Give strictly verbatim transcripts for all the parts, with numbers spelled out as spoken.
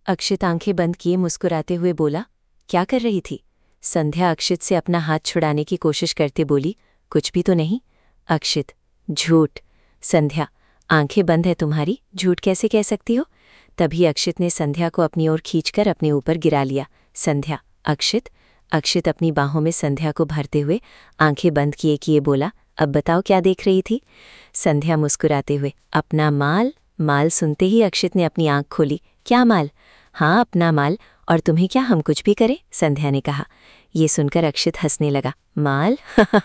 अक्षित आंखें बंद किए मुस्कुराते हुए बोला, क्या कर रही थी? संध्या अक्षित से अपना हाथ छुड़ाने की कोशिश करते बोली, कुछ भी तो नहीं। अक्षित, झूठ। संध्या, आंखें बंद है तुम्हारी, झूठ कैसे कह सकती हो? तभी अक्षित ने संध्या को अपनी ओर खींचकर अपने ऊपर गिरा लिया। संध्या, अक्षित। अक्षित अपनी बाहों में संध्या को भरते हुए आंखें बंद किए किए बोला, अब बताओ क्या देख रही थी? संध्या मुस्कुराते हुए, अपना माल। माल सुनते ही अक्षित ने अपनी आंख खोली। क्या माल? हाँ, अपना माल। और तुम्हें क्या हम कुछ भी करें? संध्या ने कहा। ये सुनकर अक्षित हंसने लगा। माल?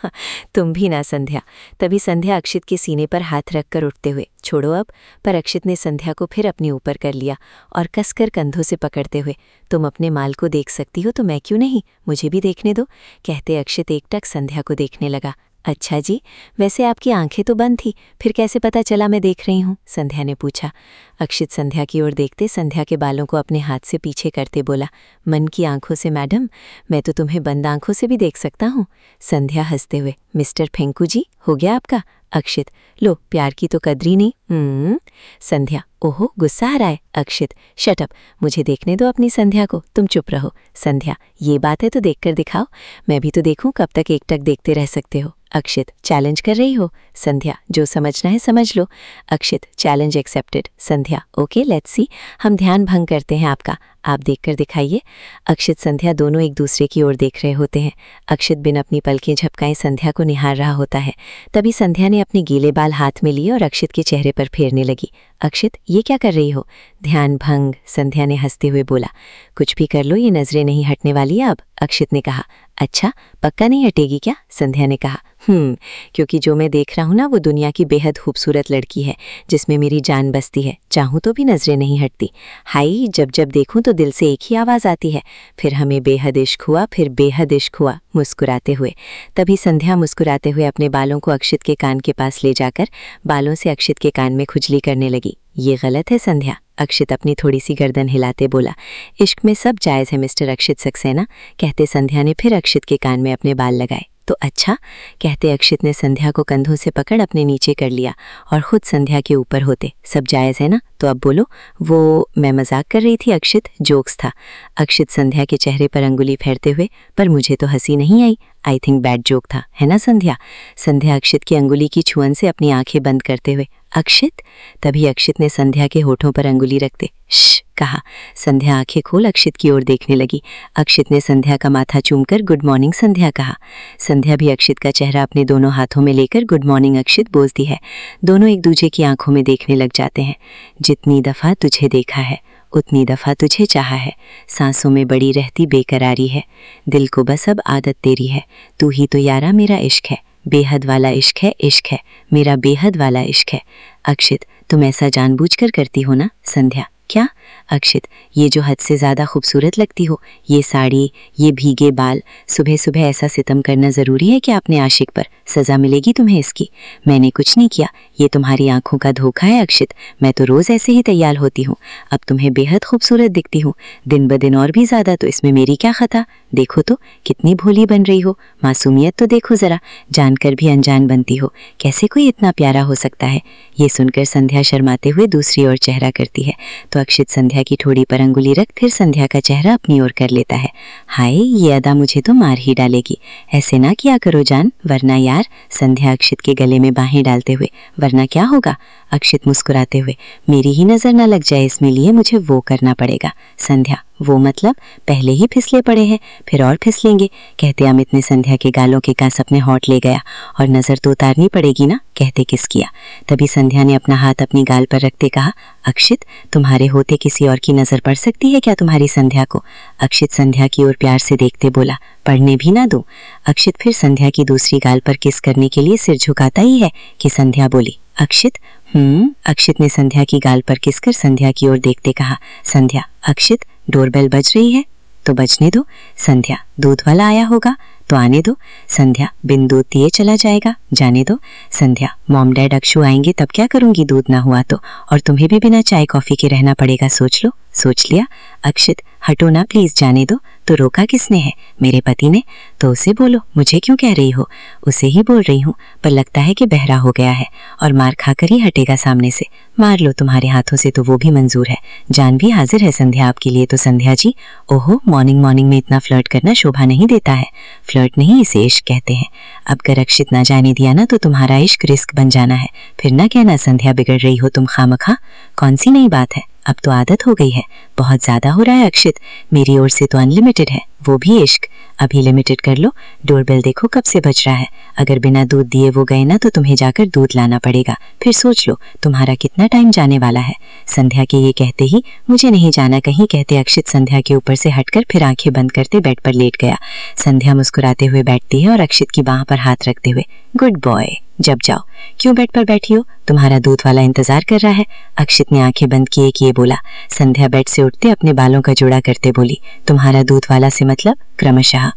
तुम भी ना संध्या। तभी संध्या अक्षित के सीने पर हाथ रखकर उठते हुए, छोड़ो अब। पर अक्षित ने संध्या को फिर अपने ऊपर कर लिया और कसकर कंधों से पकड़ते हुए, तुम अपने माल को देख सकती हो तो मैं क्यों नहीं, मुझे भी देखने दो, कहते अक्षित एकटक संध्या को देखने लगा। अच्छा जी, वैसे आपकी आंखें तो बंद थी, फिर कैसे पता चला मैं देख रही हूँ? संध्या ने पूछा। अक्षित संध्या की ओर देखते संध्या के बालों को अपने हाथ से पीछे करते बोला, मन की आंखों से मैडम, मैं तो तुम्हें बंद आंखों से भी देख सकता हूँ। संध्या हंसते हुए, मिस्टर फेंकू जी, हो गया आपका? अक्षित, लो प्यार की तो कदरी नहीं। हम्म। संध्या, ओहो गुस्सा आ रहा है। अक्षित, शट अप, मुझे देखने दो अपनी संध्या को, तुम चुप रहो। संध्या, ये बात है तो देखकर दिखाओ, मैं भी तो देखूं, कब तक एकटक देखते रह सकते हो? अक्षित, चैलेंज कर रही हो? संध्या, जो समझना है समझ लो। Akshit, challenge accepted. Sandhya, okay let's see, हम ध्यान भंग करते हैं आपका, आप देखकर दिखाइए। अक्षित संध्या दोनों एक दूसरे की ओर देख रहे होते हैं। अक्षित बिन अपनी पलकें झपकाए संध्या को निहार रहा होता है। तभी संध्या ने अपने गीले बाल हाथ में लिए और अक्षित के चेहरे पर फेरने लगी। अक्षित, ये क्या कर रही हो? ध्यान भंग। संध्या ने हंसते हुए बोला, कुछ भी कर लो, ये नजरें नहीं हटने वाली है अब। अक्षित ने कहा। अच्छा, पक्का नहीं हटेगी क्या? संध्या ने कहा। हम्म क्योंकि जो मैं देख रहा हूँ ना, वो दुनिया की बेहद खूबसूरत लड़की है जिसमें मेरी जान बसती है, चाहूँ तो भी नजरें नहीं हटती। हाई, जब जब देखूं तो दिल से एक ही आवाज़ आती है, फिर हमें बेहद इश्क हुआ, फिर बेहद इश्क हुआ, मुस्कुराते हुए। तभी संध्या मुस्कुराते हुए अपने बालों को अक्षित के कान के पास ले जाकर बालों से अक्षित के कान में खुजली करने लगी। ये गलत है संध्या। अक्षित अपनी थोड़ी सी गर्दन हिलाते बोला। इश्क में सब जायज़ है मिस्टर अक्षित सक्सेना, कहते संध्या ने फिर अक्षित के कान में अपने बाल लगाए। तो अच्छा, कहते अक्षित ने संध्या को कंधों से पकड़ अपने नीचे कर लिया और खुद संध्या के ऊपर होते, सब जायज़ है ना? तो अब बोलो। वो मैं मजाक कर रही थी अक्षित, जोक्स था। अक्षित संध्या के चेहरे पर अंगुली फेरते हुए, पर मुझे तो हंसी नहीं आई, आई थिंक बैड जोक था, है ना संध्या? संध्या अक्षित की अंगुली की छुअन से अपनी आंखें बंद करते हुए, अक्षित। तभी अक्षित ने संध्या के होठों पर अंगुली रखते श्श कहा। संध्या आंखें खोल अक्षित की ओर देखने लगी। अक्षित ने संध्या का माथा चूमकर गुड मॉर्निंग संध्या कहा। संध्या भी अक्षित का चेहरा अपने दोनों हाथों में लेकर गुड मॉर्निंग अक्षित बोलती है। दोनों एक दूसरे की आंखों में देखने लग जाते हैं। जितनी दफ़ा तुझे देखा है उतनी दफ़ा तुझे चाहा है, सांसों में बड़ी रहती बेकरारी है, दिल को बस अब आदत तेरी है, तू ही तो यारा मेरा इश्क है, बेहद वाला इश्क है, इश्क है मेरा बेहद वाला इश्क है। अक्षित, तुम ऐसा जानबूझकर करती हो ना? संध्या, क्या? अक्षित, ये जो हद से ज़्यादा खूबसूरत लगती हो, ये साड़ी, ये भीगे बाल, सुबह सुबह ऐसा सितम करना ज़रूरी है कि अपने आशिक पर सज़ा मिलेगी तुम्हें इसकी? मैंने कुछ नहीं किया, ये तुम्हारी आंखों का धोखा है अक्षित, मैं तो रोज़ ऐसे ही तैयार होती हूँ, अब तुम्हें बेहद खूबसूरत दिखती हूँ, दिन ब दिन और भी ज़्यादा, तो इसमें मेरी क्या खता? देखो तो कितनी भोली बन रही हो, मासूमियत तो देखो ज़रा, जानकर भी अनजान बनती हो, कैसे कोई इतना प्यारा हो सकता है? ये सुनकर संध्या शर्माते हुए दूसरी ओर चेहरा करती है, तो अक्षित संध्या की ठोड़ी पर अंगुली रख फिर संध्या का चेहरा अपनी ओर कर लेता है। हाय, ये अदा मुझे तो मार ही डालेगी, ऐसे ना किया करो जान, वरना यार। संध्या अक्षित के गले में बाहें डालते हुए, वरना क्या होगा? अक्षित मुस्कुराते हुए, मेरी ही नज़र ना लग जाए इसमें लिए मुझे वो करना पड़ेगा। संध्या, वो मतलब? पहले ही फिसले पड़े हैं, फिर और फिसलेंगे, कहते अमित ने संध्या के गालों के कास अपने होंठ ले गया। और नज़र तो उतारनी पड़ेगी ना, कहते किस किया। तभी संध्या ने अपना हाथ अपनी गाल पर रखते कहा, अक्षित, तुम्हारे होते किसी और की नज़र पड़ सकती है क्या तुम्हारी संध्या को? अक्षित संध्या की ओर प्यार से देखते बोला, पढ़ने भी ना दो। अक्षित फिर संध्या की दूसरी गाल पर किस करने के लिए सिर झुकाता ही है कि संध्या बोली, अक्षित। हम्म अक्षित ने संध्या की गाल पर किसकर संध्या की ओर देखते कहा, संध्या, अक्षित, डोरबेल बज रही है तो बजने दो। संध्या, दूध वाला आया होगा तो आने दो। संध्या, बिन दूध दिए चला जाएगा, जाने दो। संध्या, मॉम डैड अक्षु आएंगे तब क्या करूंगी दूध ना हुआ तो, और तुम्हें भी बिना चाय कॉफी के रहना पड़ेगा, सोच लो। सोच लिया। अक्षित, हटो ना प्लीज, जाने दो। तो रोका किसने है? मेरे पति ने। तो उसे बोलो, मुझे क्यों कह रही हो? उसे ही बोल रही हूँ, पर लगता है कि बहरा हो गया है और मार खाकर ही हटेगा सामने से। मार लो तुम्हारे हाथों से तो वो भी मंजूर है, जान भी हाजिर है संध्या आपके लिए। तो संध्या जी, ओहो, मॉर्निंग मॉर्निंग में इतना फ्लर्ट करना शोभा नहीं देता है। फ्लर्ट नहीं, इसे इश्क कहते हैं। अब अगर अक्षित ना जाने दिया ना तो तुम्हारा इश्क रिस्क बन जाना है। फिर ना कहना संध्या बिगड़ रही हो तुम खामखा। कौन सी नई बात है, अब तो आदत हो गई है। बहुत ज्यादा हो रहा है अक्षित, मेरी ओर से तो अनलिमिटेड है, वो भी इश्क। अभी लिमिटेड कर लो। डोरबेल देखो कब से बज रहा है। अगर बिना दूध दिए वो गए ना तो तुम्हें जाकर दूध लाना पड़ेगा। फिर सोच लो तुम्हारा कितना टाइम जाने वाला है। संध्या के ये कहते ही मुझे नहीं जाना कहीं कहते अक्षित संध्या के ऊपर से हटकर फिर आंखें बंद करते बेड पर लेट गया। संध्या मुस्कुराते हुए बैठती है और अक्षित की बाह पर हाथ रखते हुए, गुड बॉय, जब जाओ। क्यों बेड पर बैठी हो? तुम्हारा दूध वाला इंतजार कर रहा है। अक्षित ने आंखें बंद किए किए बोला। संध्या बेड से उठते अपने बालों का जोड़ा करते बोली, तुम्हारा दूध वाला से मतलब? क्रमशः